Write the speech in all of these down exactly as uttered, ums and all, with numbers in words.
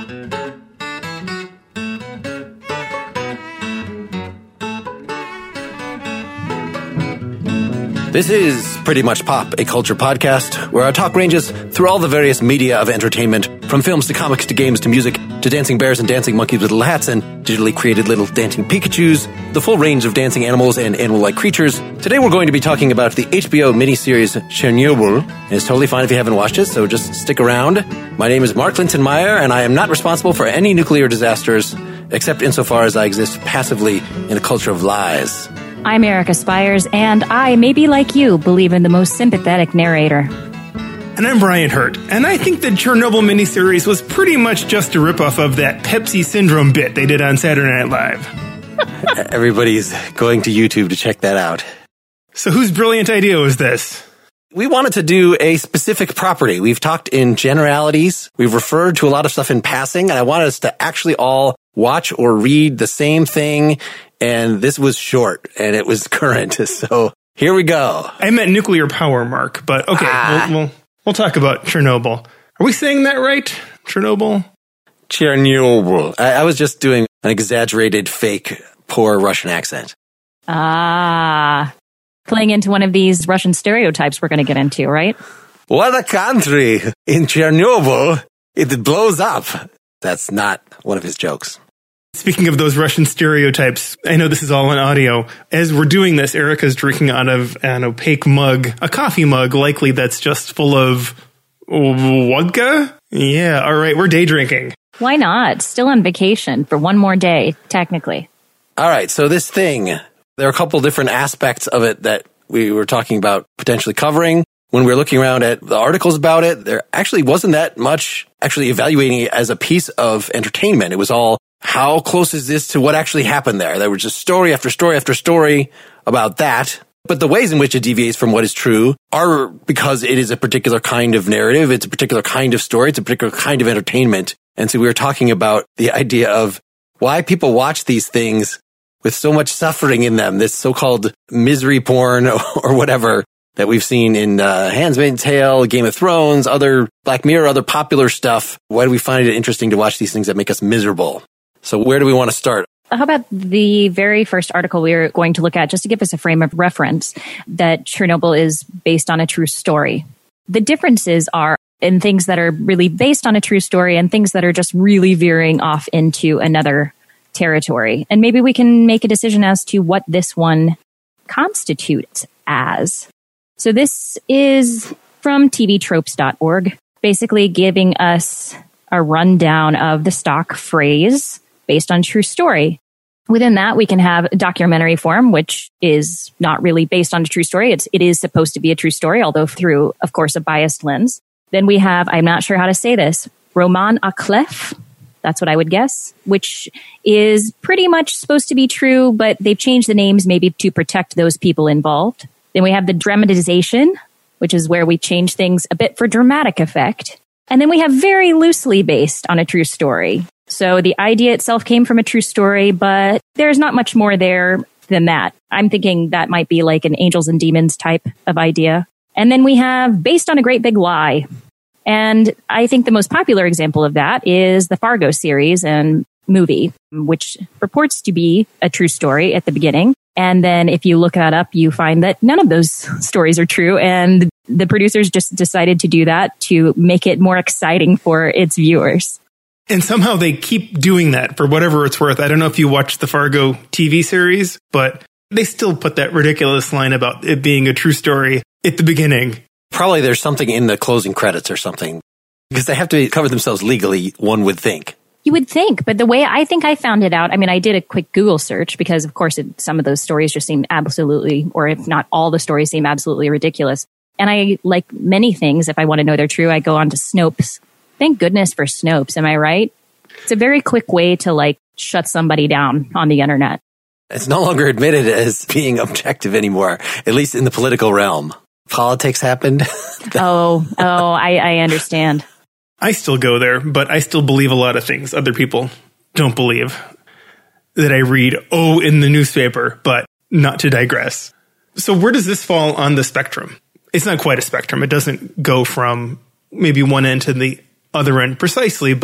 This is Pretty Much Pop, a culture podcast where our talk ranges through all the various media of entertainment, from films to comics to games to music to dancing bears and dancing monkeys with little hats and digitally created little dancing Pikachus, the full range of dancing animals and animal-like creatures. Today we're going to be talking about the H B O miniseries Chernobyl. It's totally fine if you haven't watched it, so just stick around. My name is Mark Linton Meyer, and I am not responsible for any nuclear disasters, except insofar as I exist passively in a culture of lies. I'm Erica Spires, and I, maybe like you, believe in the most sympathetic narrator. And I'm Brian Hurt, and I think the Chernobyl miniseries was pretty much just a ripoff of that Pepsi Syndrome bit they did on Saturday Night Live. Everybody's going to YouTube to check that out. So whose brilliant idea was this? We wanted to do a specific property. We've talked in generalities. We've referred to a lot of stuff in passing, and I wanted us to actually all watch or read the same thing. And this was short, and it was current. So here we go. I meant nuclear power, Mark, but okay, ah. we'll, we'll we'll talk about Chernobyl. Are we saying that right? Chernobyl? Chernobyl. I, I was just doing an exaggerated, fake, poor Russian accent. Ah, playing into one of these Russian stereotypes we're going to get into, right? What a country! In Chernobyl, it blows up. That's not one of his jokes. Speaking of those Russian stereotypes, I know this is all on audio. As we're doing this, Erica's drinking out of an opaque mug, a coffee mug, likely that's just full of vodka? Yeah, all right, we're day drinking. Why not? Still on vacation for one more day, technically. All right, so this thing, there are a couple different aspects of it that we were talking about potentially covering. When we were looking around at the articles about it, there actually wasn't that much actually evaluating it as a piece of entertainment. It was all, how close is this to what actually happened there? There was just story after story after story about that. But the ways in which it deviates from what is true are because it is a particular kind of narrative. It's a particular kind of story. It's a particular kind of entertainment. And so we were talking about the idea of why people watch these things with so much suffering in them, this so-called misery porn or whatever that we've seen in uh, Handmaid's Tale, Game of Thrones, other Black Mirror, other popular stuff. Why do we find it interesting to watch these things that make us miserable? So where do we want to start? How about the very first article we were going to look at, just to give us a frame of reference, that Chernobyl is based on a true story. The differences are in things that are really based on a true story and things that are just really veering off into another territory. And maybe we can make a decision as to what this one constitutes as. So this is from T V tropes dot org, basically giving us a rundown of the stock phrase based on true story. Within that, we can have documentary form, which is not really based on a true story. It's, it is supposed to be a true story, although through, of course, a biased lens. Then we have, I'm not sure how to say this, roman à clef. That's what I would guess, which is pretty much supposed to be true, but they've changed the names maybe to protect those people involved. Then we have the dramatization, which is where we change things a bit for dramatic effect. And then we have very loosely based on a true story. So the idea itself came from a true story, but there's not much more there than that. I'm thinking that might be like an angels and demons type of idea. And then we have based on a great big lie. And I think the most popular example of that is the Fargo series and movie, which purports to be a true story at the beginning. And then if you look that up, you find that none of those stories are true. And the producers just decided to do that to make it more exciting for its viewers. And somehow they keep doing that for whatever it's worth. I don't know if you watched the Fargo T V series, but they still put that ridiculous line about it being a true story at the beginning. Probably there's something in the closing credits or something, because they have to cover themselves legally, one would think. You would think, but the way I think I found it out, I mean, I did a quick Google search because, of course, it, some of those stories just seem absolutely, or if not all the stories seem absolutely ridiculous. And I, like many things, if I want to know they're true, I go on to Snopes. Thank goodness for Snopes, am I right? It's a very quick way to, like, shut somebody down on the internet. It's no longer admitted as being objective anymore, at least in the political realm. Politics happened. oh, oh, I, I understand. I still go there, but I still believe a lot of things other people don't believe that I read, oh, in the newspaper, but not to digress. So where does this fall on the spectrum? It's not quite a spectrum. It doesn't go from maybe one end to the other end precisely, but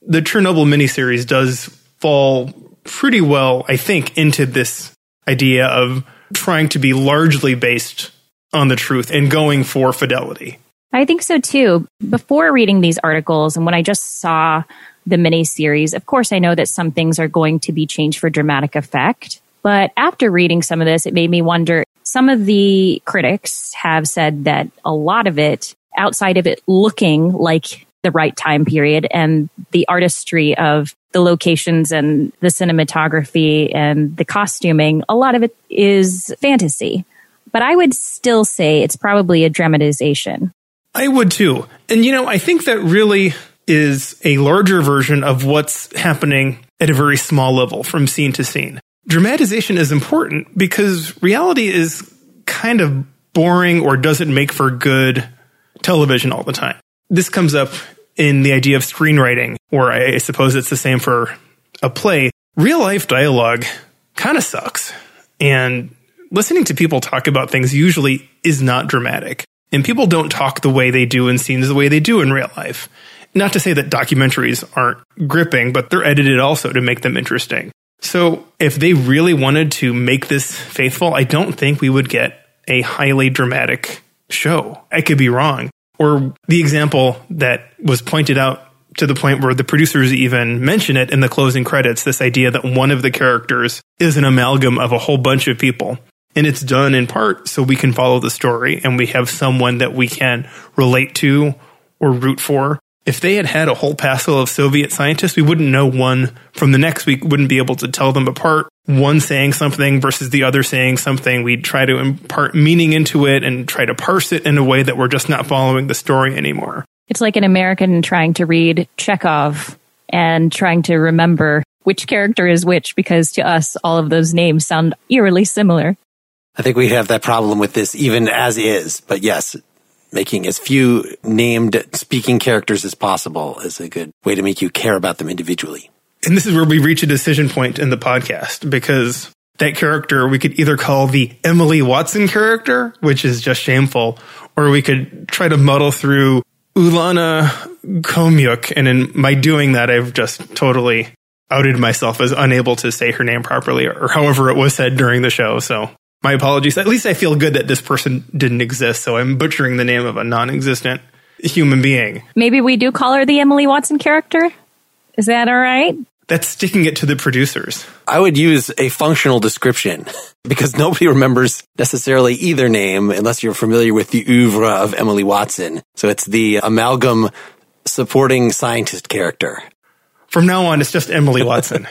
the Chernobyl miniseries does fall pretty well, I think, into this idea of trying to be largely based on the truth and going for fidelity. I think so too. Before reading these articles and when I just saw the miniseries, of course, I know that some things are going to be changed for dramatic effect. But after reading some of this, it made me wonder, some of the critics have said that a lot of it, outside of it looking like the right time period and the artistry of the locations and the cinematography and the costuming, a lot of it is fantasy. But I would still say it's probably a dramatization. I would too. And, you know, I think that really is a larger version of what's happening at a very small level from scene to scene. Dramatization is important because reality is kind of boring or doesn't make for good television all the time. This comes up in the idea of screenwriting, or I suppose it's the same for a play. Real life dialogue kind of sucks. And listening to people talk about things usually is not dramatic. And people don't talk the way they do in scenes the way they do in real life. Not to say that documentaries aren't gripping, but they're edited also to make them interesting. So if they really wanted to make this faithful, I don't think we would get a highly dramatic show. I could be wrong. Or the example that was pointed out to the point where the producers even mention it in the closing credits, this idea that one of the characters is an amalgam of a whole bunch of people. And it's done in part so we can follow the story and we have someone that we can relate to or root for. If they had had a whole passel of Soviet scientists, we wouldn't know one from the next. We wouldn't be able to tell them apart. One saying something versus the other saying something. We'd try to impart meaning into it and try to parse it in a way that we're just not following the story anymore. It's like an American trying to read Chekhov and trying to remember which character is which, because to us, all of those names sound eerily similar. I think we have that problem with this even as is. But yes, making as few named speaking characters as possible is a good way to make you care about them individually. And this is where we reach a decision point in the podcast, because that character we could either call the Emily Watson character, which is just shameful, or we could try to muddle through Ulana Komyuk. And in my doing that, I've just totally outed myself as unable to say her name properly, or however it was said during the show. So my apologies. At least I feel good that this person didn't exist, so I'm butchering the name of a non-existent human being. Maybe we do call her the Emily Watson character? Is that all right? That's sticking it to the producers. I would use a functional description because nobody remembers necessarily either name unless you're familiar with the oeuvre of Emily Watson. So it's the amalgam supporting scientist character. From now on, it's just Emily Watson.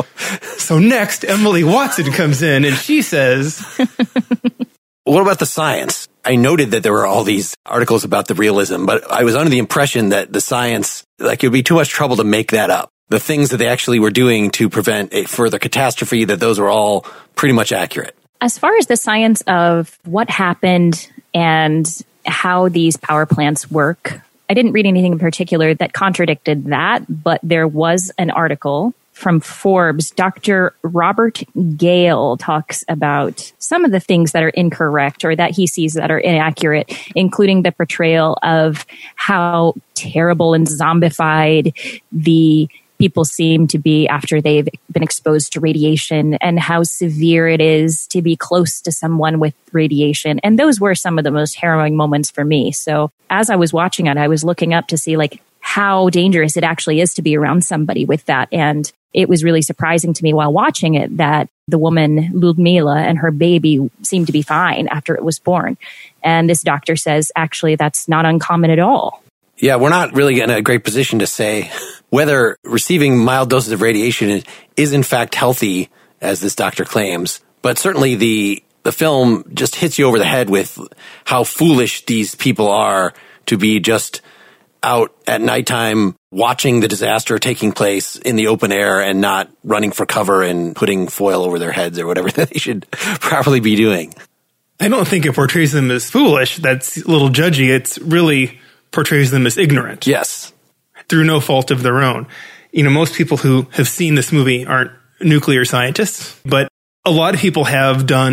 So next, Emily Watson comes in and she says... What about the science? I noted that there were all these articles about the realism, but I was under the impression that the science, like it would be too much trouble to make that up. The things that they actually were doing to prevent a further catastrophe, that those were all pretty much accurate. As far as the science of what happened and how these power plants work, I didn't read anything in particular that contradicted that, but there was an article from Forbes. Doctor Robert Gale talks about some of the things that are incorrect or that he sees that are inaccurate, including the portrayal of how terrible and zombified the people seem to be after they've been exposed to radiation, and how severe it is to be close to someone with radiation. And those were some of the most harrowing moments for me. So as I was watching it, I was looking up to see like how dangerous it actually is to be around somebody with that. And it was really surprising to me while watching it that the woman, Ludmila, and her baby seemed to be fine after it was born. And this doctor says, actually, that's not uncommon at all. Yeah, we're not really in a great position to say whether receiving mild doses of radiation is in fact healthy, as this doctor claims. But certainly the the film just hits you over the head with how foolish these people are to be just out at nighttime watching the disaster taking place in the open air and not running for cover and putting foil over their heads or whatever they should probably be doing. I don't think it portrays them as foolish. That's a little judgy. It's really portrays them as ignorant. Yes. Through no fault of their own. You know, most people who have seen this movie aren't nuclear scientists, but a lot of people have done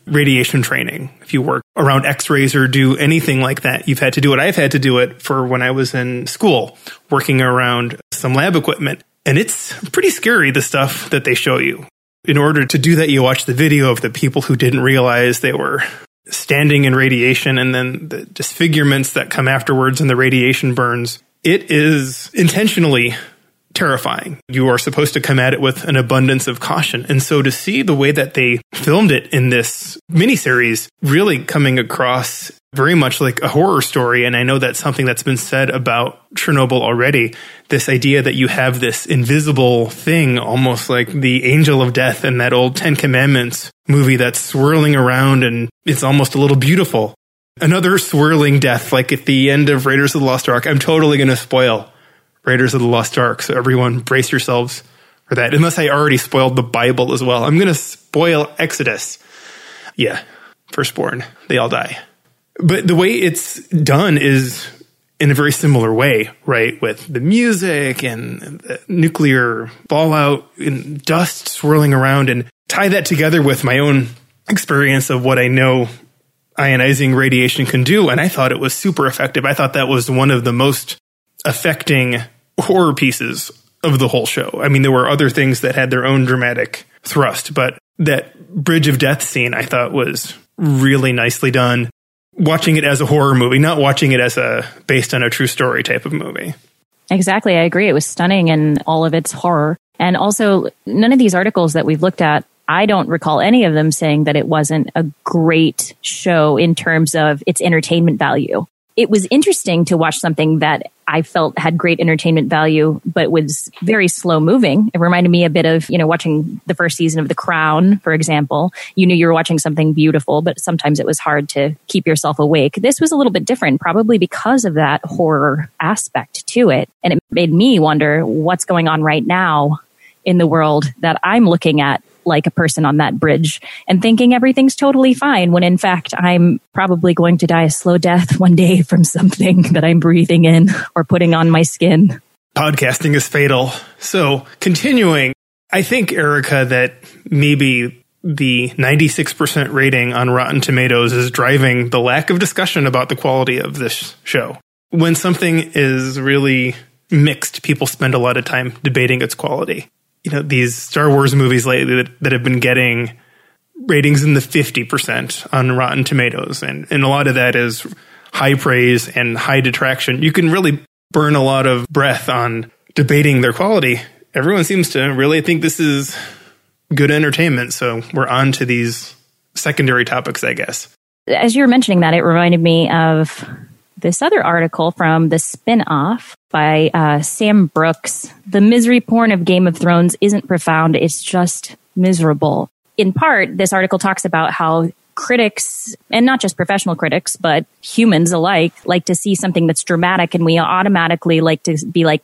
radiation training. If you work around x-rays or do anything like that, you've had to do it. I've had to do it for when I was in school, working around some lab equipment. And it's pretty scary, the stuff that they show you. In order to do that, you watch the video of the people who didn't realize they were standing in radiation, and then the disfigurements that come afterwards and the radiation burns. It is intentionally terrifying. You are supposed to come at it with an abundance of caution. And so to see the way that they filmed it in this miniseries really coming across very much like a horror story. And I know that's something that's been said about Chernobyl already. This idea that you have this invisible thing, almost like the angel of death in that old Ten Commandments movie that's swirling around, and it's almost a little beautiful. Another swirling death, like at the end of Raiders of the Lost Ark. I'm totally going to spoil Raiders of the Lost Ark, so everyone brace yourselves for that. Unless I already spoiled the Bible as well. I'm going to spoil Exodus. Yeah, firstborn, they all die. But the way it's done is in a very similar way, right? With the music and the nuclear fallout and dust swirling around, and tie that together with my own experience of what I know ionizing radiation can do. And I thought it was super effective. I thought that was one of the most affecting horror pieces of the whole show. I mean, there were other things that had their own dramatic thrust, but that Bridge of Death scene I thought was really nicely done. Watching it as a horror movie, not watching it as a based on a true story type of movie. Exactly. I agree. It was stunning in all of its horror. And also, none of these articles that we've looked at, I don't recall any of them saying that it wasn't a great show in terms of its entertainment value. It was interesting to watch something that I felt had great entertainment value, but was very slow moving. It reminded me a bit of, you know, watching the first season of The Crown, for example. You knew you were watching something beautiful, but sometimes it was hard to keep yourself awake. This was a little bit different, probably because of that horror aspect to it. And it made me wonder what's going on right now in the world that I'm looking at like a person on that bridge and thinking everything's totally fine, when in fact I'm probably going to die a slow death one day from something that I'm breathing in or putting on my skin. Podcasting is fatal. So continuing, I think, Erica, that maybe the ninety-six percent rating on Rotten Tomatoes is driving the lack of discussion about the quality of this show. When something is really mixed, people spend a lot of time debating its quality. You know, these Star Wars movies lately that, that have been getting ratings in the fifty percent on Rotten Tomatoes. And, and a lot of that is high praise and high detraction. You can really burn a lot of breath on debating their quality. Everyone seems to really think this is good entertainment. So we're on to these secondary topics, I guess. As you were mentioning that, it reminded me of this other article from the spin-off by uh, Sam Brooks. The misery porn of Game of Thrones isn't profound, it's just miserable. In part, this article talks about how critics, and not just professional critics, but humans alike, like to see something that's dramatic, and we automatically like to be like,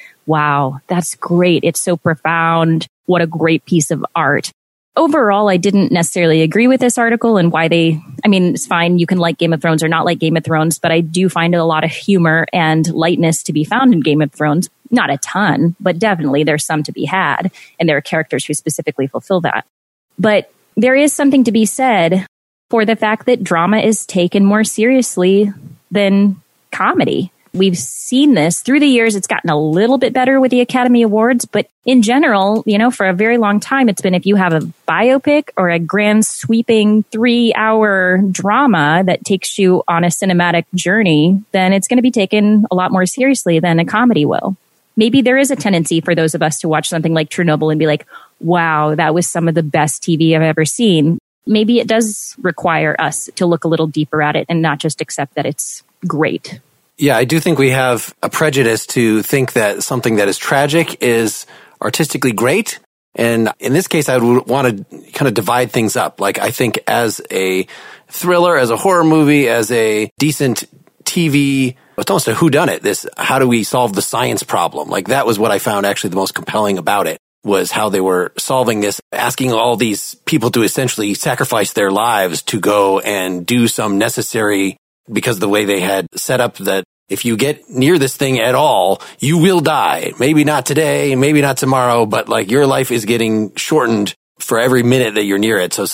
wow, that's great. It's so profound. What a great piece of art. Overall, I didn't necessarily agree with this article and why they, I mean, it's fine. You can like Game of Thrones or not like Game of Thrones, but I do find a lot of humor and lightness to be found in Game of Thrones. Not a ton, but definitely there's some to be had. And there are characters who specifically fulfill that. But there is something to be said for the fact that drama is taken more seriously than comedy. We've seen this through the years. It's gotten a little bit better with the Academy Awards, but in general, you know, for a very long time, it's been if you have a biopic or a grand sweeping three hour drama that takes you on a cinematic journey, then it's going to be taken a lot more seriously than a comedy will. Maybe there is a tendency for those of us to watch something like Chernobyl and be like, wow, that was some of the best T V I've ever seen. Maybe it does require us to look a little deeper at it and not just accept that it's great. Yeah, I do think we have a prejudice to think that something that is tragic is artistically great. And in this case, I would want to kind of divide things up. Like, I think as a thriller, as a horror movie, as a decent T V, it's almost a whodunit. This, how do we solve the science problem? Like, that was what I found actually the most compelling about it, was how they were solving this, asking all these people to essentially sacrifice their lives to go and do some necessary, because the way they had set up that if you get near this thing at all, you will die. Maybe not today, maybe not tomorrow, but like your life is getting shortened for every minute that you're near it. So sort of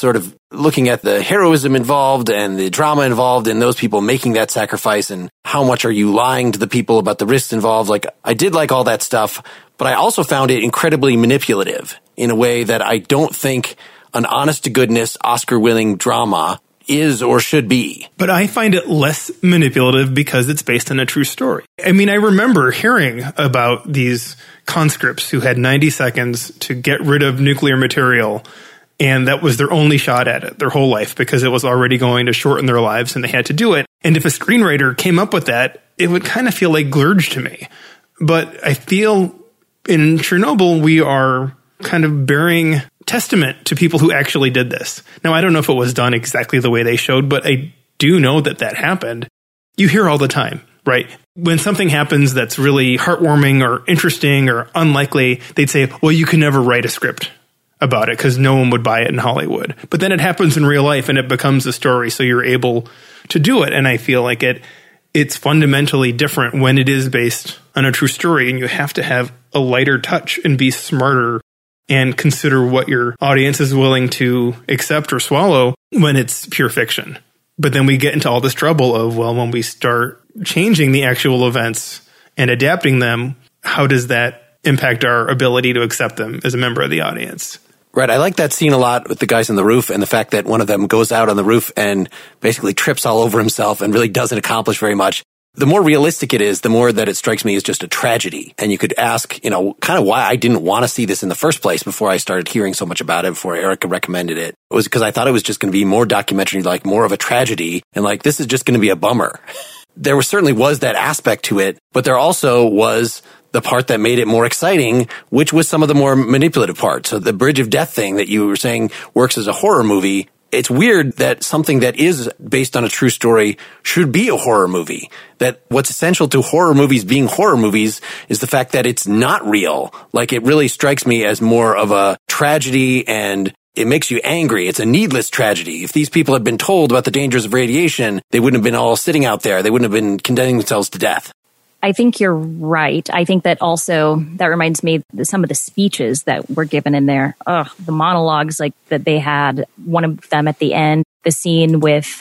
looking at the heroism involved and the drama involved in those people making that sacrifice and how much are you lying to the people about the risks involved. Like, I did like all that stuff, but I also found it incredibly manipulative in a way that I don't think an honest-to-goodness Oscar-winning drama is or should be. But I find it less manipulative because it's based on a true story. I mean, I remember hearing about these conscripts who had ninety seconds to get rid of nuclear material, and that was their only shot at it their whole life because it was already going to shorten their lives and they had to do it. And if a screenwriter came up with that, it would kind of feel like Glurge to me. But I feel in Chernobyl, we are kind of bearing testament to people who actually did this. Now, I don't know if it was done exactly the way they showed, but I do know that that happened. You hear all the time, right? When something happens that's really heartwarming or interesting or unlikely, they'd say, well, you can never write a script about it because no one would buy it in Hollywood. But then it happens in real life and it becomes a story, so you're able to do it. And I feel like it it's fundamentally different when it is based on a true story, and you have to have a lighter touch and be smarter and consider what your audience is willing to accept or swallow when it's pure fiction. But then we get into all this trouble of, well, when we start changing the actual events and adapting them, how does that impact our ability to accept them as a member of the audience? Right. I like that scene a lot with the guys on the roof and the fact that one of them goes out on the roof and basically trips all over himself and really doesn't accomplish very much. The more realistic it is, the more that it strikes me as just a tragedy. And you could ask, you know, kind of why I didn't want to see this in the first place before I started hearing so much about it, before Erica recommended it. It was because I thought it was just going to be more documentary, like more of a tragedy. And like, this is just going to be a bummer. There was, certainly was that aspect to it, but there also was the part that made it more exciting, which was some of the more manipulative parts. So the Bridge of Death thing that you were saying works as a horror movie. It's weird that something that is based on a true story should be a horror movie. That what's essential to horror movies being horror movies is the fact that it's not real. Like, it really strikes me as more of a tragedy, and it makes you angry. It's a needless tragedy. If these people had been told about the dangers of radiation, they wouldn't have been all sitting out there. They wouldn't have been condemning themselves to death. I think you're right. I think that also, that reminds me of some of the speeches that were given in there. Ugh, the monologues like that they had, one of them at the end, the scene with,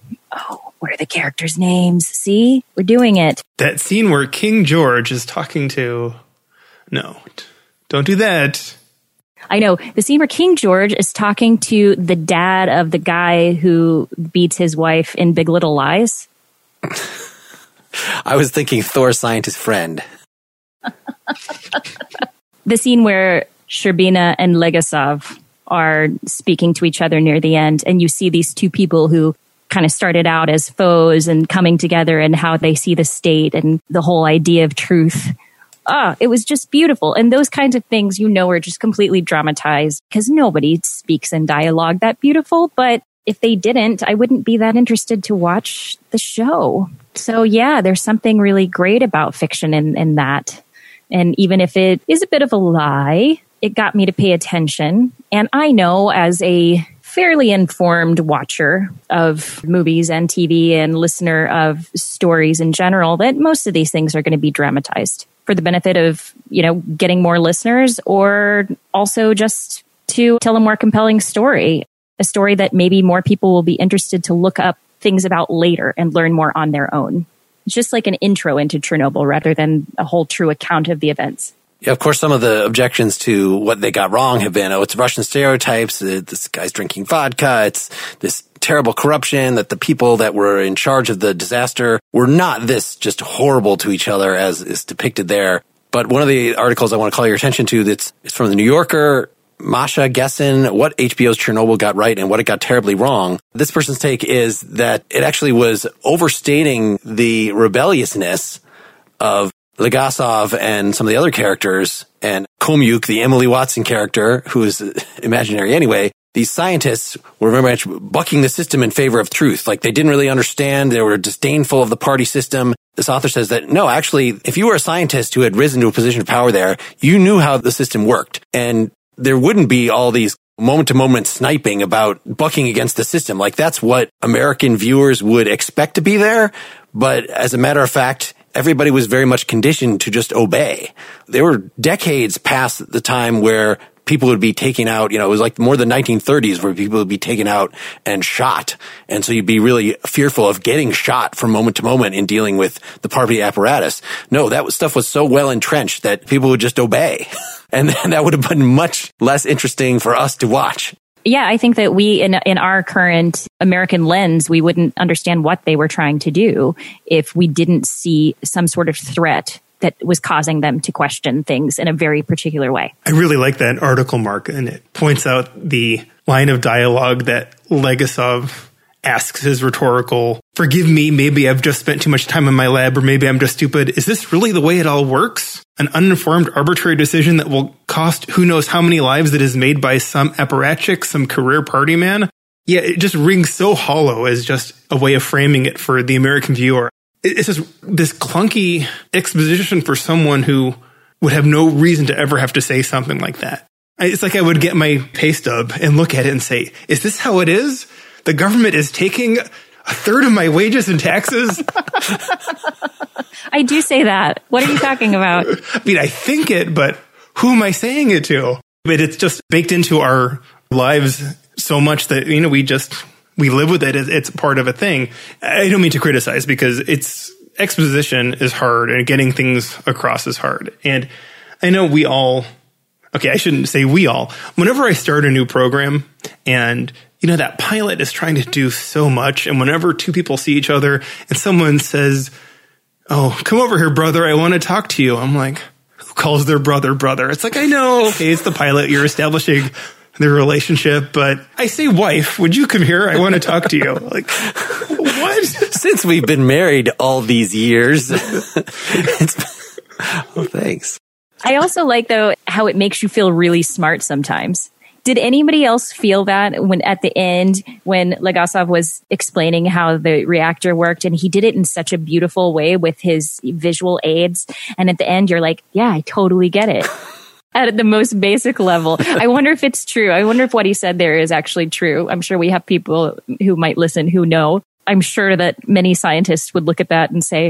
oh, what are the characters' names? See, we're doing it. That scene where King George is talking to, no, don't do that. I know. The scene where King George is talking to the dad of the guy who beats his wife in Big Little Lies. I was thinking Thor, scientist friend. The scene where Sherbina and Legasov are speaking to each other near the end, and you see these two people who kind of started out as foes and coming together, and how they see the state and the whole idea of truth. Ah, it was just beautiful. And those kinds of things, you know, are just completely dramatized because nobody speaks in dialogue that beautiful. But if they didn't, I wouldn't be that interested to watch the show. So yeah, there's something really great about fiction in, in that. And even if it is a bit of a lie, it got me to pay attention. And I know, as a fairly informed watcher of movies and T V and listener of stories in general, that most of these things are going to be dramatized for the benefit of, you know, getting more listeners, or also just to tell a more compelling story. A story that maybe more people will be interested to look up things about later and learn more on their own. It's just like an intro into Chernobyl rather than a whole true account of the events. Yeah, of course, some of the objections to what they got wrong have been, oh, it's Russian stereotypes, uh, this guy's drinking vodka, it's this terrible corruption, that the people that were in charge of the disaster were not this just horrible to each other as is depicted there. But one of the articles I want to call your attention to that's is from the New Yorker, Masha Gessen, what H B O's Chernobyl got right and what it got terribly wrong. This person's take is that it actually was overstating the rebelliousness of Legasov and some of the other characters, and Komyuk, the Emily Watson character, who is imaginary anyway. These scientists were very much bucking the system in favor of truth. Like, they didn't really understand. They were disdainful of the party system. This author says that, no, actually, if you were a scientist who had risen to a position of power there, you knew how the system worked. And there wouldn't be all these moment-to-moment sniping about bucking against the system. Like, that's what American viewers would expect to be there. But as a matter of fact, everybody was very much conditioned to just obey. There were decades past the time where people would be taken out, you know, it was like more the nineteen thirties where people would be taken out and shot. And so you'd be really fearful of getting shot from moment to moment in dealing with the party apparatus. No, that was, stuff was so well entrenched that people would just obey. And that would have been much less interesting for us to watch. Yeah, I think that we, in in our current American lens, we wouldn't understand what they were trying to do if we didn't see some sort of threat that was causing them to question things in a very particular way. I really like that article, Mark, and it points out the line of dialogue that Legasov asks his rhetorical, forgive me, maybe I've just spent too much time in my lab, or maybe I'm just stupid. Is this really the way it all works? An uninformed, arbitrary decision that will cost who knows how many lives that is made by some apparatchik, some career party man? Yeah, it just rings so hollow as just a way of framing it for the American viewer. It's just this clunky exposition for someone who would have no reason to ever have to say something like that. It's like I would get my pay stub and look at it and say, is this how it is? The government is taking a third of my wages in taxes? I do say that. What are you talking about? I mean, I think it, but who am I saying it to? But it's just baked into our lives so much that, you know, we just, we live with it. It's part of a thing. I don't mean to criticize because it's, exposition is hard and getting things across is hard. And I know we all, okay, I shouldn't say we all. Whenever I start a new program and, you know, that pilot is trying to do so much, and whenever two people see each other and someone says, oh, come over here, brother, I want to talk to you. I'm like, who calls their brother brother? It's like, I know, okay, it's the pilot. You're establishing their relationship, but I say, wife, would you come here? I want to talk to you. Like, what? Since we've been married all these years. It's, oh, thanks. I also like, though, how it makes you feel really smart sometimes. Did anybody else feel that when at the end, when Legasov was explaining how the reactor worked, and he did it in such a beautiful way with his visual aids, and at the end you're like, yeah, I totally get it. At the most basic level. I wonder if it's true. I wonder if what he said there is actually true. I'm sure we have people who might listen who know. I'm sure that many scientists would look at that and say,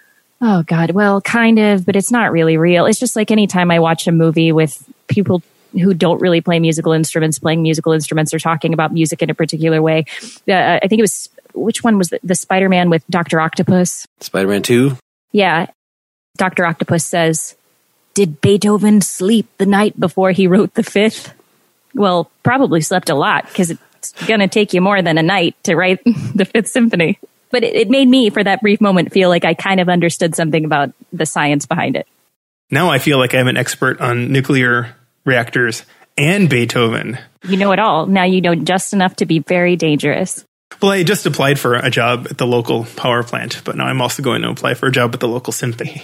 oh God, well, kind of, but it's not really real. It's just like anytime I watch a movie with people who don't really play musical instruments, playing musical instruments or talking about music in a particular way. Uh, I think it was, which one was the, the Spider-Man with Doctor Octopus? Spider-Man two? Yeah. Doctor Octopus says, did Beethoven sleep the night before he wrote the fifth? Well, probably slept a lot because it's going to take you more than a night to write the Fifth Symphony. But it, it made me, for that brief moment, feel like I kind of understood something about the science behind it. Now I feel like I'm an expert on nuclear reactors and Beethoven. You know it all. Now you know just enough to be very dangerous. Well, I just applied for a job at the local power plant, but now I'm also going to apply for a job at the local symphony.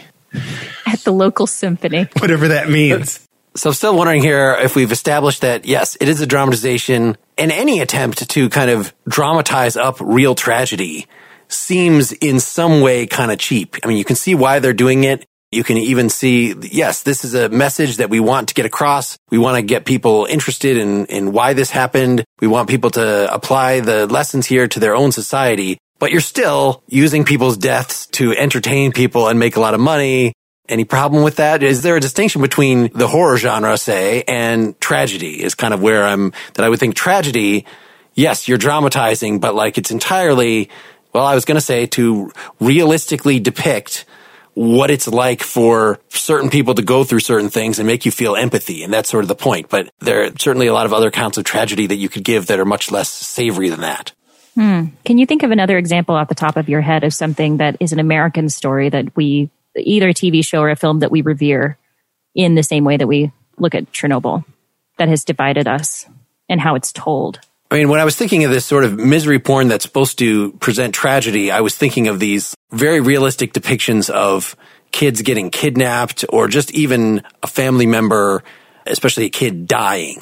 At the local symphony. Whatever that means. So I'm still wondering here if we've established that, yes, it is a dramatization, and any attempt to kind of dramatize up real tragedy seems in some way kind of cheap. I mean, you can see why they're doing it. You can even see, yes, this is a message that we want to get across. We want to get people interested in, in why this happened. We want people to apply the lessons here to their own society. But you're still using people's deaths to entertain people and make a lot of money. Any problem with that? Is there a distinction between the horror genre, say, and tragedy is kind of where I'm, that I would think tragedy, yes, you're dramatizing, but like it's entirely, well, I was going to say to realistically depict what it's like for certain people to go through certain things and make you feel empathy. And that's sort of the point. But there are certainly a lot of other accounts of tragedy that you could give that are much less savory than that. Hmm. Can you think of another example off the top of your head of something that is an American story that we, either a T V show or a film that we revere in the same way that we look at Chernobyl, that has divided us and how it's told? I mean, when I was thinking of this sort of misery porn that's supposed to present tragedy, I was thinking of these very realistic depictions of kids getting kidnapped or just even a family member, especially a kid, dying.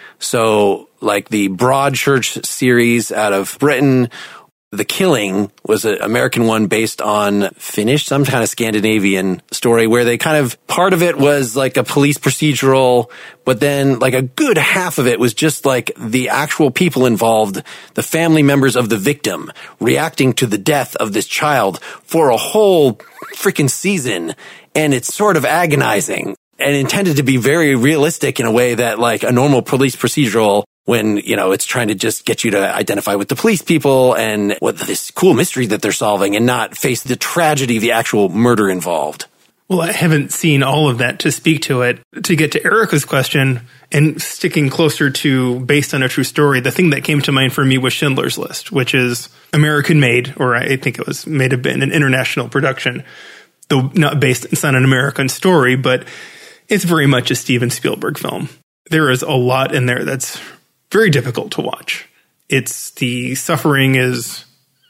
So like the Broadchurch series out of Britain, The Killing was an American one based on Finnish, some kind of Scandinavian story where they kind of, part of it was like a police procedural, but then like a good half of it was just like the actual people involved, the family members of the victim reacting to the death of this child for a whole freaking season, and it's sort of agonizing and intended to be very realistic in a way that like a normal police procedural, when, you know, it's trying to just get you to identify with the police people and what this cool mystery that they're solving and not face the tragedy of the actual murder involved. Well, I haven't seen all of that to speak to it. To get to Erica's question and sticking closer to based on a true story, the thing that came to mind for me was Schindler's List, which is American made, or I think it was made have been an international production, though not based, it's not an American story, but it's very much a Steven Spielberg film. There is a lot in there that's very difficult to watch. It's the suffering is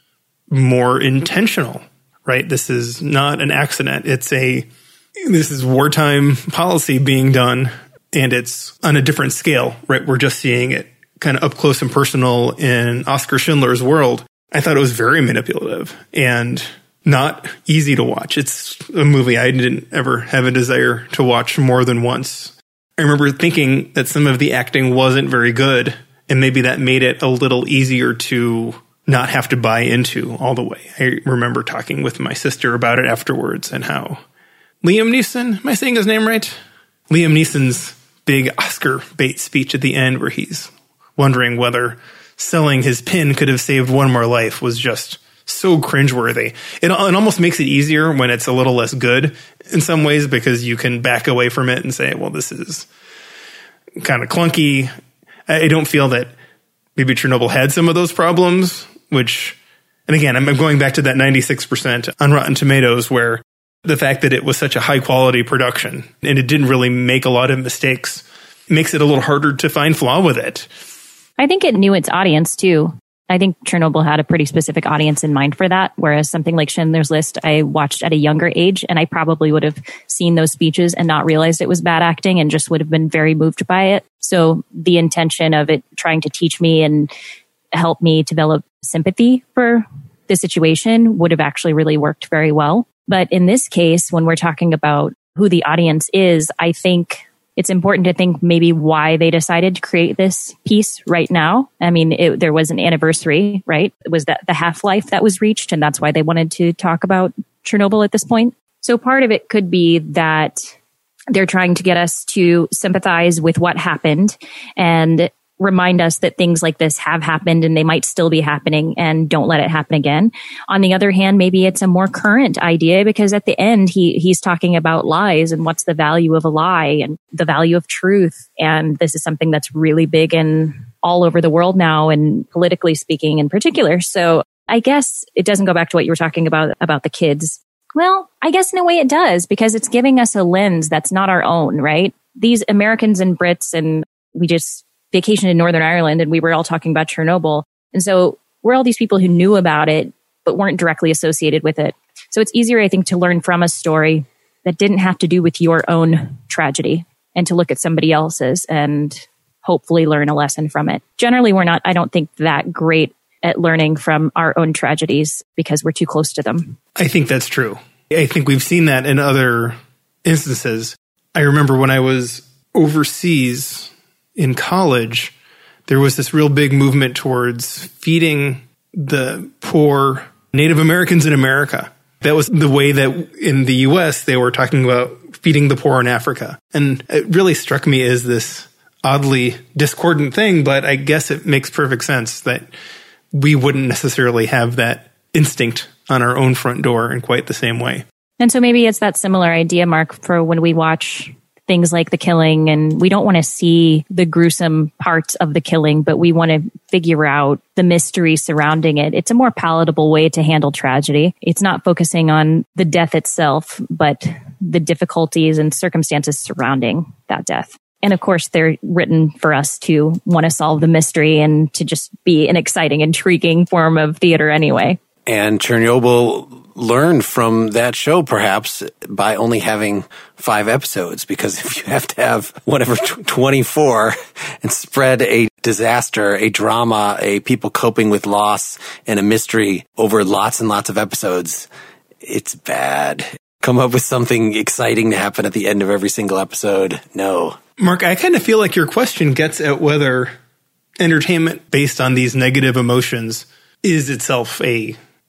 more intentional. Right? This is not an accident. It's a, this is wartime policy being done, and it's on a different scale, right? We're just seeing it kind of up close and personal in Oskar Schindler's World. I thought it was very manipulative and not easy to watch. It's a movie I didn't ever have a desire to watch more than once. I remember thinking that some of the acting wasn't very good, and maybe that made it a little easier to not have to buy into all the way. I remember talking with my sister about it afterwards and how Liam Neeson, am I saying his name right? Liam Neeson's big Oscar bait speech at the end where he's wondering whether selling his pin could have saved one more life was just so cringeworthy. It, it almost makes it easier when it's a little less good in some ways because you can back away from it and say, well, this is kind of clunky. I don't feel that maybe Chernobyl had some of those problems, which, and again, I'm going back to that ninety-six percent on Rotten Tomatoes, where the fact that it was such a high quality production and it didn't really make a lot of mistakes makes it a little harder to find flaw with it. I think it knew its audience too. I think Chernobyl had a pretty specific audience in mind for that, whereas something like Schindler's List, I watched at a younger age, and I probably would have seen those speeches and not realized it was bad acting and just would have been very moved by it. So the intention of it trying to teach me and help me develop sympathy for the situation would have actually really worked very well. But in this case, when we're talking about who the audience is, I think it's important to think maybe why they decided to create this piece right now. I mean, it, there was an anniversary, right? It was that the half-life that was reached, and that's why they wanted to talk about Chernobyl at this point. So part of it could be that they're trying to get us to sympathize with what happened and remind us that things like this have happened and they might still be happening, and don't let it happen again. On the other hand, maybe it's a more current idea because at the end, he he's talking about lies and what's the value of a lie and the value of truth. And this is something that's really big and all over the world now, and politically speaking in particular. So I guess it doesn't go back to what you were talking about, about the kids. Well, I guess in a way it does, because it's giving us a lens that's not our own, right? These Americans and Brits, and we just vacation in Northern Ireland, and we were all talking about Chernobyl. And so we're all these people who knew about it, but weren't directly associated with it. So it's easier, I think, to learn from a story that didn't have to do with your own tragedy and to look at somebody else's and hopefully learn a lesson from it. Generally, we're not, I don't think, that great at learning from our own tragedies because we're too close to them. I think that's true. I think we've seen that in other instances. I remember when I was overseas in college, there was this real big movement towards feeding the poor Native Americans in America. That was the way that in the U S they were talking about feeding the poor in Africa. And it really struck me as this oddly discordant thing, but I guess it makes perfect sense that we wouldn't necessarily have that instinct on our own front door in quite the same way. And so maybe it's that similar idea, Mark, for when we watch things like the killing, and we don't want to see the gruesome parts of the killing, but we want to figure out the mystery surrounding it. It's a more palatable way to handle tragedy. It's not focusing on the death itself, but the difficulties and circumstances surrounding that death. And of course, they're written for us to want to solve the mystery and to just be an exciting, intriguing form of theater anyway. And Chernobyl learned from that show, perhaps, by only having five episodes, because if you have to have whatever, twenty-four and spread a disaster, a drama, a people coping with loss and a mystery over lots and lots of episodes, it's bad. Come up with something exciting to happen at the end of every single episode. No. Mark, I kind of feel like your question gets at whether entertainment based on these negative emotions is itself a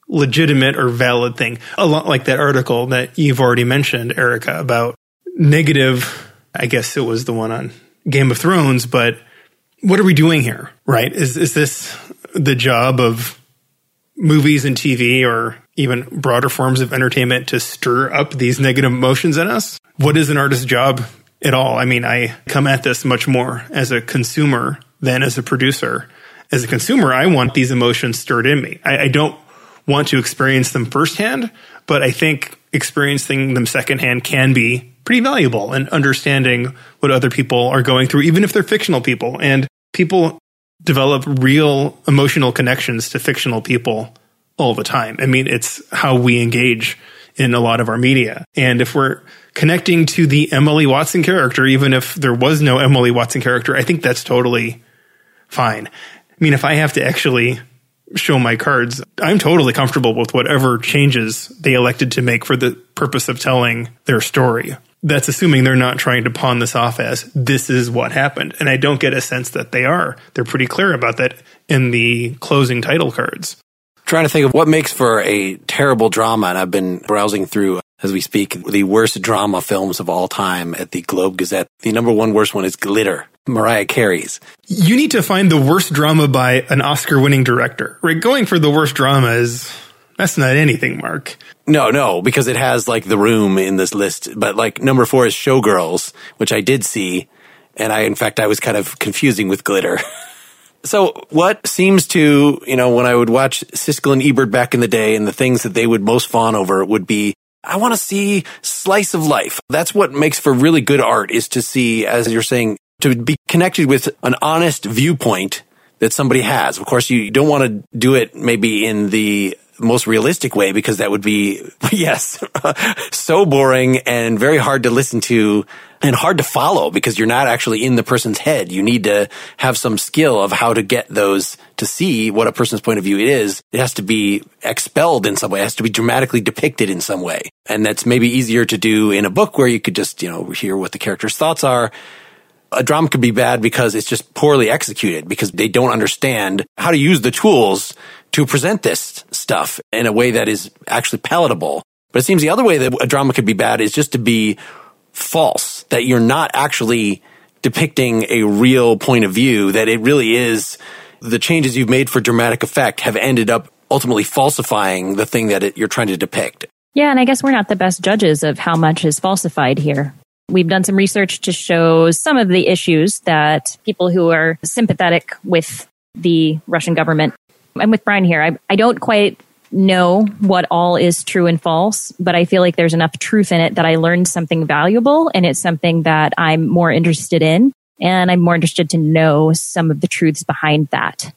legitimate or valid thing. A lot like that article that you've already mentioned, Erica, about negative, I guess it was the one on Game of Thrones, but what are we doing here, right? Is is this the job of movies and T V or even broader forms of entertainment to stir up these negative emotions in us? What is an artist's job at all? I mean, I come at this much more as a consumer than as a producer. As a consumer, I want these emotions stirred in me. I, I don't want to experience them firsthand, but I think experiencing them secondhand can be pretty valuable and understanding what other people are going through, even if they're fictional people. And people develop real emotional connections to fictional people all the time. I mean, it's how we engage in a lot of our media. And if we're connecting to the Emily Watson character, even if there was no Emily Watson character, I think that's totally fine. I mean, if I have to actually show my cards, I'm totally comfortable with whatever changes they elected to make for the purpose of telling their story. That's assuming they're not trying to pawn this off as this is what happened. And I don't get a sense that they are. They're pretty clear about that in the closing title cards. Trying to think of what makes for a terrible drama, and I've been browsing through, as we speak, the worst drama films of all time at the Globe Gazette. The number one worst one is Glitter, Mariah Carey's. You need to find the worst drama by an Oscar-winning director. Right? Going for the worst drama is... that's not anything, Mark. No, no, because it has like The Room in this list. But like number four is Showgirls, which I did see. And I, in fact, I was kind of confusing with Glitter. So what seems to, you know, when I would watch Siskel and Ebert back in the day and the things that they would most fawn over would be, I want to see slice of life. That's what makes for really good art, is to see, as you're saying, to be connected with an honest viewpoint that somebody has. Of course, you don't want to do it maybe in the most realistic way, because that would be, yes, so boring and very hard to listen to and hard to follow, because you're not actually in the person's head. You need to have some skill of how to get those to see what a person's point of view is. It has to be expelled in some way. It has to be dramatically depicted in some way. And that's maybe easier to do in a book where you could just, you know, hear what the character's thoughts are. A drama could be bad because it's just poorly executed, because they don't understand how to use the tools to present this stuff in a way that is actually palatable. But it seems the other way that a drama could be bad is just to be false, that you're not actually depicting a real point of view, that it really is the changes you've made for dramatic effect have ended up ultimately falsifying the thing that it, you're trying to depict. Yeah, and I guess we're not the best judges of how much is falsified here. We've done some research to show some of the issues that people who are sympathetic with the Russian government. I'm with Brian here. I, I don't quite know what all is true and false, but I feel like there's enough truth in it that I learned something valuable, and it's something that I'm more interested in, and I'm more interested to know some of the truths behind that.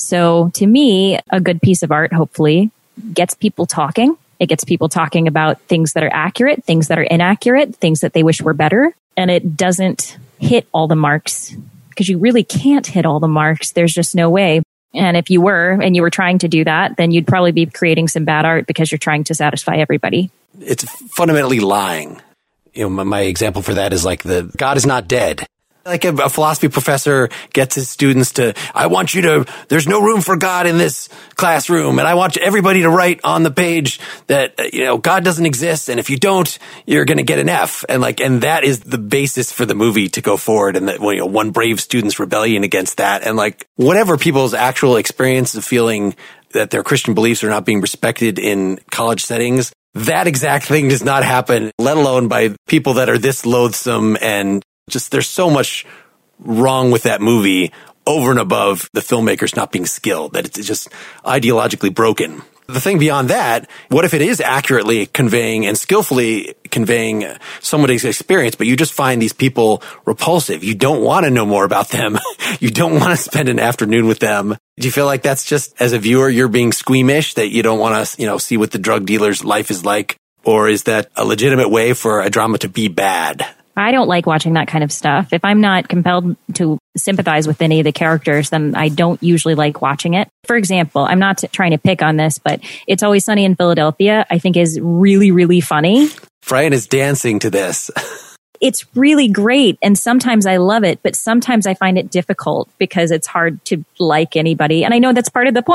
So to me, a good piece of art hopefully gets people talking. It gets people talking about things that are accurate, things that are inaccurate, things that they wish were better. And it doesn't hit all the marks, because you really can't hit all the marks. There's just no way. And if you were, and you were trying to do that, then you'd probably be creating some bad art because you're trying to satisfy everybody. It's fundamentally lying. You know, my, my example for that is like the God is not dead. Like a, a philosophy professor gets his students to, I want you to, there's no room for God in this classroom, and I want everybody to write on the page that, you know, God doesn't exist, and if you don't, you're going to get an F. And like, and that is the basis for the movie to go forward, and that, well, you know, one brave student's rebellion against that. And like, whatever people's actual experience of feeling that their Christian beliefs are not being respected in college settings, that exact thing does not happen, let alone by people that are this loathsome. And just, there's so much wrong with that movie over and above the filmmakers not being skilled, that it's just ideologically broken. The thing beyond that, what if it is accurately conveying and skillfully conveying somebody's experience, but you just find these people repulsive? You don't want to know more about them. You don't want to spend an afternoon with them. Do you feel like that's just, as a viewer, you're being squeamish, that you don't want to, you know, see what the drug dealer's life is like? Or is that a legitimate way for a drama to be bad? I don't like watching that kind of stuff. If I'm not compelled to sympathize with any of the characters, then I don't usually like watching it. For example, I'm not t- trying to pick on this, but It's Always Sunny in Philadelphia, I think, is really, really funny. Brian is dancing to this. It's really great, and sometimes I love it, but sometimes I find it difficult because it's hard to like anybody. And I know that's part of the point.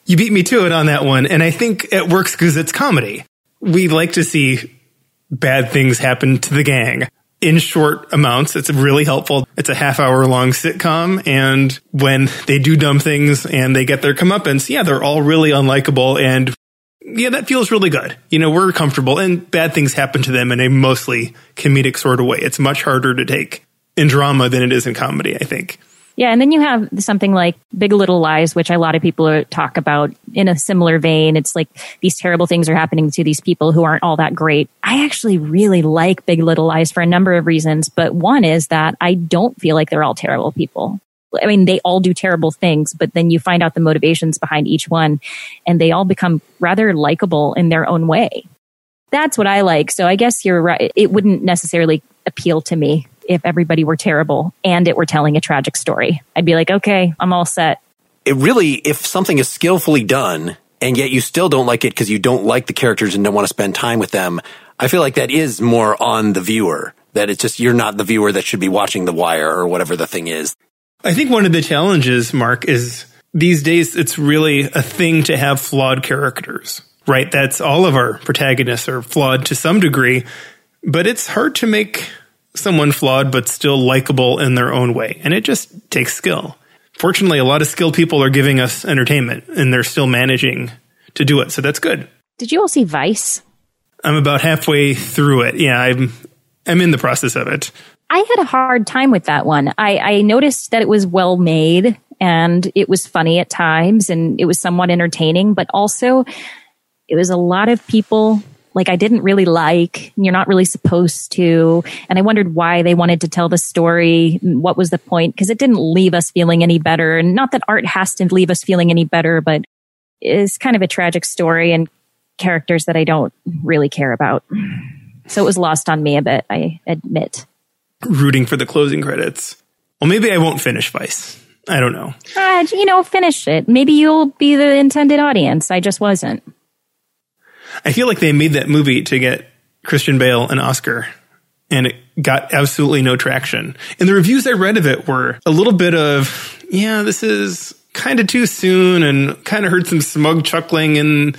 You beat me to it on that one. And I think it works because it's comedy. We like to see bad things happen to the gang in short amounts. It's really helpful. It's a half hour long sitcom. And when they do dumb things and they get their comeuppance, yeah, they're all really unlikable. And yeah, that feels really good. You know, we're comfortable and bad things happen to them in a mostly comedic sort of way. It's much harder to take in drama than it is in comedy, I think. Yeah, and then you have something like Big Little Lies, which a lot of people talk about in a similar vein. It's like these terrible things are happening to these people who aren't all that great. I actually really like Big Little Lies for a number of reasons, but one is that I don't feel like they're all terrible people. I mean, they all do terrible things, but then you find out the motivations behind each one, and they all become rather likable in their own way. That's what I like. So I guess you're right. It wouldn't necessarily appeal to me if everybody were terrible and it were telling a tragic story. I'd be like, okay, I'm all set. It really, if something is skillfully done and yet you still don't like it because you don't like the characters and don't want to spend time with them, I feel like that is more on the viewer, that it's just you're not the viewer that should be watching The Wire or whatever the thing is. I think one of the challenges, Mark, is these days it's really a thing to have flawed characters, right? That's all of our protagonists are flawed to some degree, but it's hard to make someone flawed but still likable in their own way. And it just takes skill. Fortunately, a lot of skilled people are giving us entertainment and they're still managing to do it. So that's good. Did you all see Vice? I'm about halfway through it. Yeah, I'm I'm in the process of it. I had a hard time with that one. I, I noticed that it was well made and it was funny at times and it was somewhat entertaining, but also it was a lot of people like I didn't really like, and you're not really supposed to. And I wondered why they wanted to tell the story. What was the point? Because it didn't leave us feeling any better. And not that art has to leave us feeling any better, but it's kind of a tragic story and characters that I don't really care about. So it was lost on me a bit, I admit. Rooting for the closing credits. Well, maybe I won't finish Vice. I don't know. Uh, you know, finish it. Maybe you'll be the intended audience. I just wasn't. I feel like they made that movie to get Christian Bale an Oscar, and it got absolutely no traction. And the reviews I read of it were a little bit of, yeah, this is kind of too soon, and kind of heard some smug chuckling in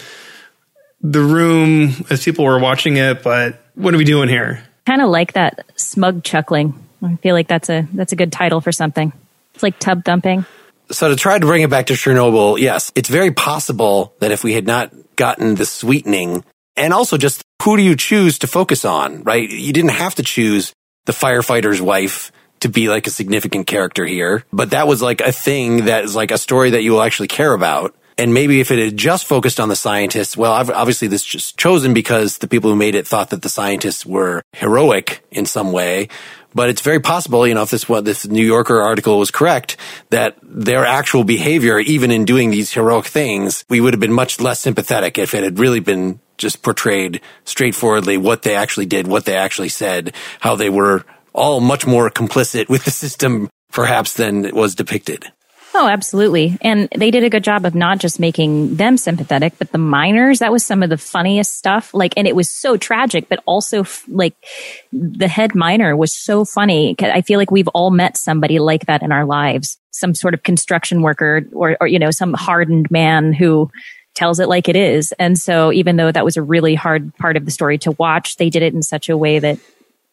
the room as people were watching it, but what are we doing here? Kind of like that, smug chuckling. I feel like that's a that's a good title for something. It's like tub thumping. So to try to bring it back to Chernobyl, yes, it's very possible that if we had not gotten the sweetening, and also just who do you choose to focus on, right? You didn't have to choose the firefighter's wife to be like a significant character here, but that was like a thing that is like a story that you will actually care about. And maybe if it had just focused on the scientists, well, obviously this is just chosen because the people who made it thought that the scientists were heroic in some way. But it's very possible, you know, if this what this New Yorker article was correct, that their actual behavior, even in doing these heroic things, we would have been much less sympathetic if it had really been just portrayed straightforwardly what they actually did, what they actually said, how they were all much more complicit with the system, perhaps, than it was depicted. Oh, absolutely. And they did a good job of not just making them sympathetic, but the miners, that was some of the funniest stuff. Like, and it was so tragic, but also f- like the head miner was so funny. I feel like we've all met somebody like that in our lives, some sort of construction worker or, or, you know, some hardened man who tells it like it is. And so even though that was a really hard part of the story to watch, they did it in such a way that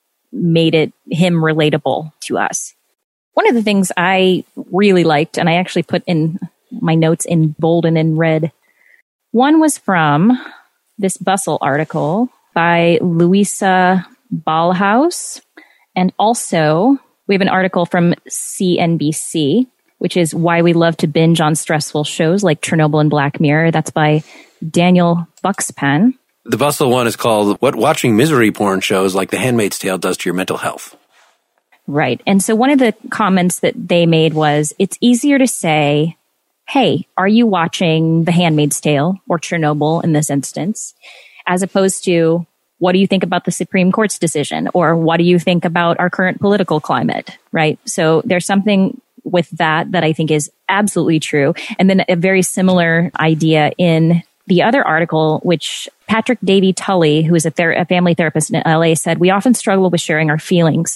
made it him relatable to us. One of the things I really liked, and I actually put in my notes in bold and in red, one was from this Bustle article by Louisa Ballhaus. And also, we have an article from C N B C, which is Why We Love to Binge on Stressful Shows like Chernobyl and Black Mirror. That's by Daniel Buxpan. The Bustle one is called What Watching Misery Porn Shows Like The Handmaid's Tale Does to Your Mental Health. Right. And so one of the comments that they made was, it's easier to say, hey, are you watching The Handmaid's Tale or Chernobyl in this instance, as opposed to, what do you think about the Supreme Court's decision? Or what do you think about our current political climate? Right. So there's something with that that I think is absolutely true. And then a very similar idea in the other article, which Patrick Davey Tully, who is a, ther- a family therapist in L A, said, we often struggle with sharing our feelings.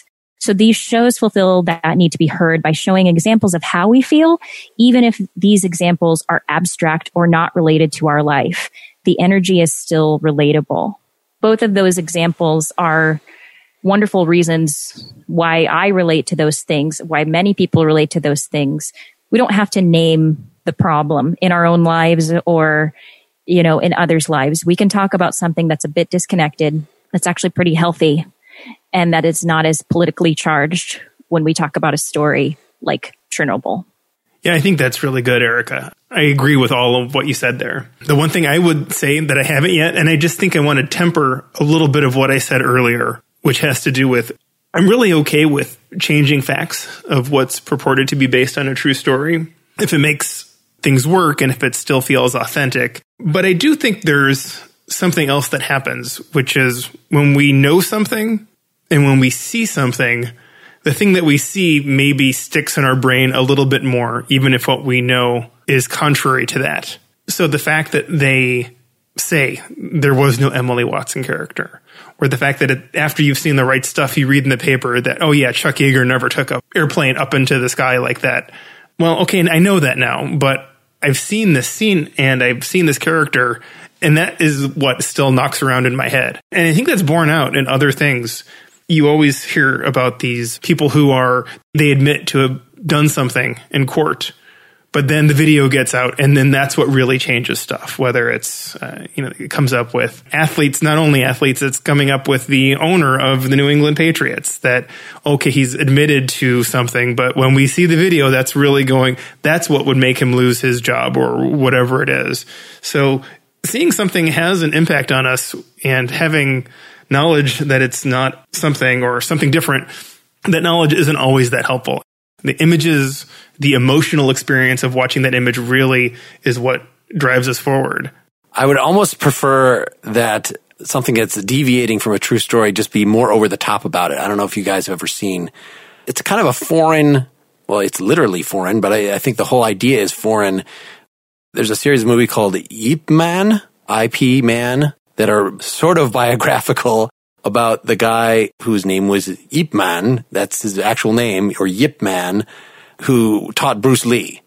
So these shows fulfill that need to be heard by showing examples of how we feel, even if these examples are abstract or not related to our life. The energy is still relatable. Both of those examples are wonderful reasons why I relate to those things, why many people relate to those things. We don't have to name the problem in our own lives or, you know, in others' lives. We can talk about something that's a bit disconnected, that's actually pretty healthy, and that it's not as politically charged when we talk about a story like Chernobyl. Yeah, I think that's really good, Erica. I agree with all of what you said there. The one thing I would say that I haven't yet, and I just think I want to temper a little bit of what I said earlier, which has to do with, I'm really okay with changing facts of what's purported to be based on a true story, if it makes things work and if it still feels authentic. But I do think there's something else that happens, which is when we know something and when we see something, the thing that we see maybe sticks in our brain a little bit more, even if what we know is contrary to that. So the fact that they say there was no Emily Watson character, or the fact that it, after you've seen the right stuff, you read in the paper that, oh yeah, Chuck Yeager never took an airplane up into the sky like that. Well, okay, I know that now, but I've seen this scene and I've seen this character, and that is what still knocks around in my head. And I think that's borne out in other things. You always hear about these people who are, they admit to have done something in court, but then the video gets out, and then that's what really changes stuff. Whether it's, uh, you know, it comes up with athletes, not only athletes, it's coming up with the owner of the New England Patriots that, okay, he's admitted to something, but when we see the video, that's really going, that's what would make him lose his job or whatever it is. So seeing something has an impact on us, and having knowledge that it's not something or something different, that knowledge isn't always that helpful. The images, the emotional experience of watching that image really is what drives us forward. I would almost prefer that something that's deviating from a true story just be more over the top about it. I don't know if you guys have ever seen, it's kind of a foreign, well, it's literally foreign, but I, I think the whole idea is foreign. There's a series of movies called Ip Man, I P Man, that are sort of biographical about the guy whose name was Ip Man, that's his actual name, or Yip Man, who taught Bruce Lee.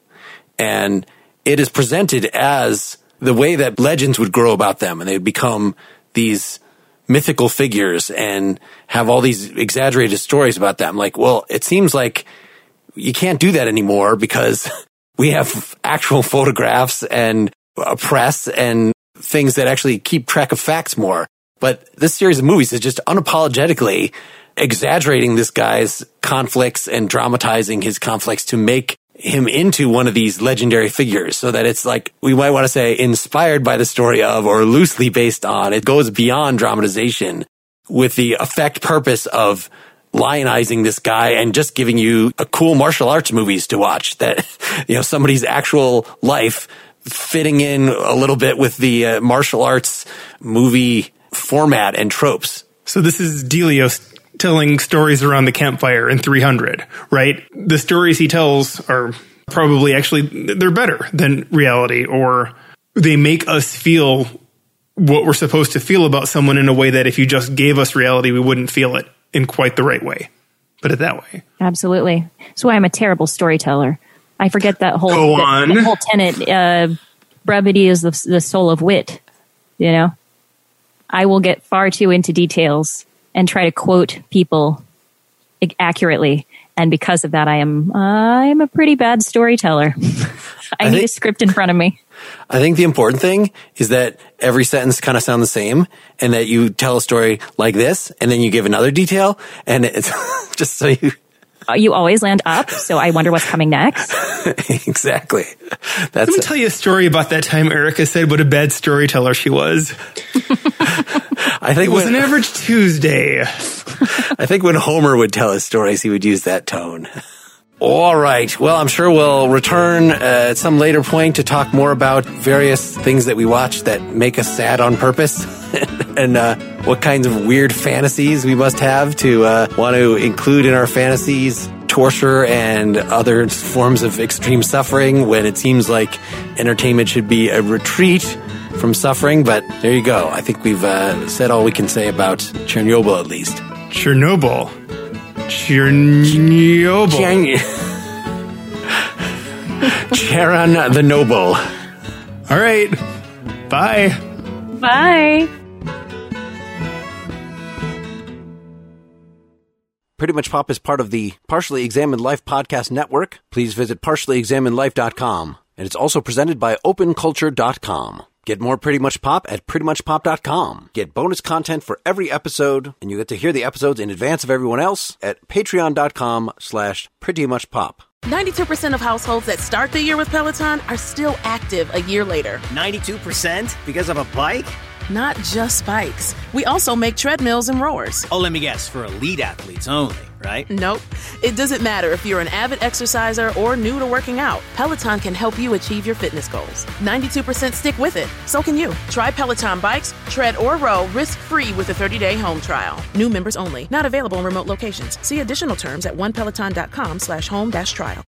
And it is presented as the way that legends would grow about them, and they become these mythical figures and have all these exaggerated stories about them. Like, well, it seems like you can't do that anymore because we have actual photographs and a press and things that actually keep track of facts more. But this series of movies is just unapologetically exaggerating this guy's conflicts and dramatizing his conflicts to make him into one of these legendary figures, so that it's like, we might want to say inspired by the story of, or loosely based on. It goes beyond dramatization with the effect purpose of lionizing this guy and just giving you a cool martial arts movies to watch, that, you know, somebody's actual life fitting in a little bit with the uh, martial arts movie format and tropes. So this is Delios telling stories around the campfire in three hundred, right? The stories he tells are probably actually, they're better than reality, or they make us feel what we're supposed to feel about someone in a way that if you just gave us reality, we wouldn't feel it in quite the right way. Put it that way. Absolutely. That's why I'm a terrible storyteller. I forget that whole, Go on. that, that whole tenet, uh, brevity is the, the soul of wit, you know? I will get far too into details and try to quote people accurately. And because of that, I am, I'm a pretty bad storyteller. I, I need think, a script in front of me. I think the important thing is that every sentence kind of sound the same, and that you tell a story like this, and then you give another detail, and it's just so you... You always land up, so I wonder what's coming next. Exactly. That's Let me a- tell you a story about that time Erica said what a bad storyteller she was. I think it was when, an average Tuesday. I think when Homer would tell his stories, he would use that tone. All right. Well, I'm sure we'll return uh, at some later point to talk more about various things that we watch that make us sad on purpose, and uh, what kinds of weird fantasies we must have to uh, want to include in our fantasies torture and other forms of extreme suffering, when it seems like entertainment should be a retreat from suffering. But there you go. I think we've uh, said all we can say about Chernobyl, at least. Chernobyl. Chernobyl. Charon the Noble. All right. Bye. Bye. Pretty Much Pop is part of the Partially Examined Life podcast network. Please visit partially examined life dot com. And it's also presented by open culture dot com. Get more Pretty Much Pop at pretty much pop dot com. Get bonus content for every episode, and you get to hear the episodes in advance of everyone else at patreon dot com slash pretty much pop. ninety-two percent of households that start the year with Peloton are still active a year later. ninety-two percent? Because of a bike? Not just bikes. We also make treadmills and rowers. Oh, let me guess, for elite athletes only, right? Nope. It doesn't matter if you're an avid exerciser or new to working out. Peloton can help you achieve your fitness goals. ninety-two percent stick with it. So can you. Try Peloton bikes, tread, or row risk-free with a thirty-day home trial. New members only. Not available in remote locations. See additional terms at one peloton dot com slash home dash trial.